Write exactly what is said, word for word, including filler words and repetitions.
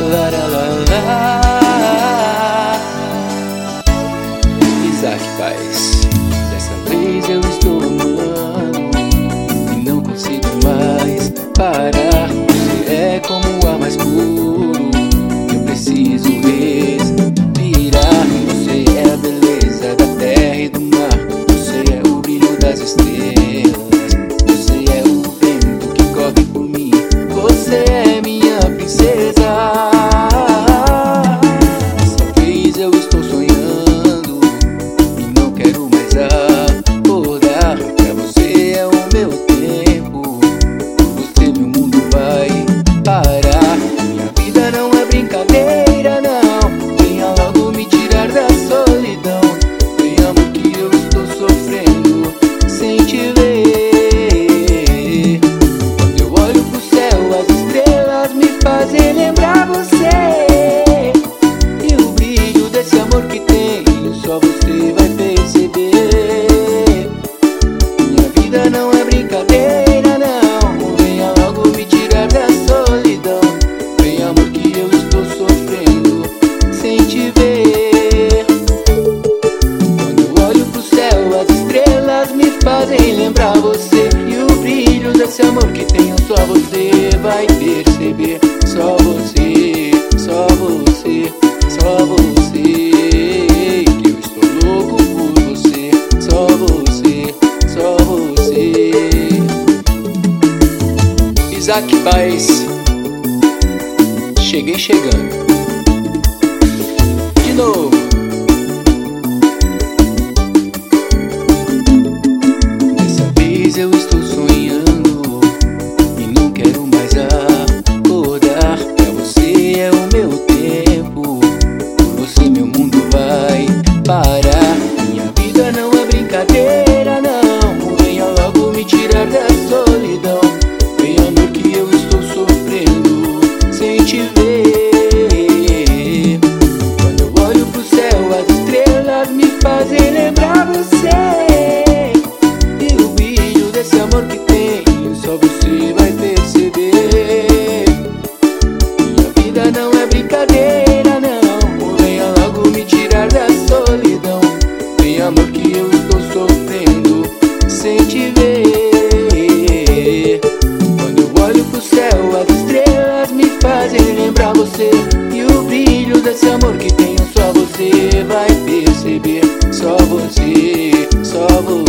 Isaac Paes. Dessa vez eu estou amando e não consigo mais parar. Você é como o ar mais puro, eu preciso respirar. Você é a beleza da terra e do mar, você é o brilho das estrelas, você é o vento que corre por mim, você é minha princesa. Eu estou sonhando e não quero mais acordar. Pra você é o meu tempo, por você meu mundo vai parar. Minha vida não é brincadeira, não. Venha logo me tirar da solidão. Vem, amor, que eu estou sofrendo sem te ver. Quando eu olho pro céu, as estrelas me fazem lembrar você. Esse amor que tenho, só você vai perceber. Minha vida não é brincadeira, não. Venha logo me tirar da solidão. Vem, amor, que eu estou sofrendo sem te ver. Quando eu olho pro céu, as estrelas me fazem lembrar você. E o brilho desse amor que tenho, só você vai perceber. Só você, só você, só você. Isaac Paes, cheguei chegando. De novo. Dessa vez eu estou sonhando e não quero mais acordar. Pra você é o meu tempo, por você meu mundo vai parar. Minha vida não é brincadeira, não. Venha logo me tirar da solidão. Vem, amor, que eu estou sofrendo sem te ver. Quando eu olho pro céu, as estrelas me fazem lembrar você. E o brilho desse amor que tenho, só você vai perceber. Minha vida não é brincadeira, não. Venha logo me tirar da solidão. Vem, amor, que eu estou sofrendo sem te ver. As estrelas me fazem lembrar você. E o brilho desse amor que tenho, só você vai perceber. Só você, só você.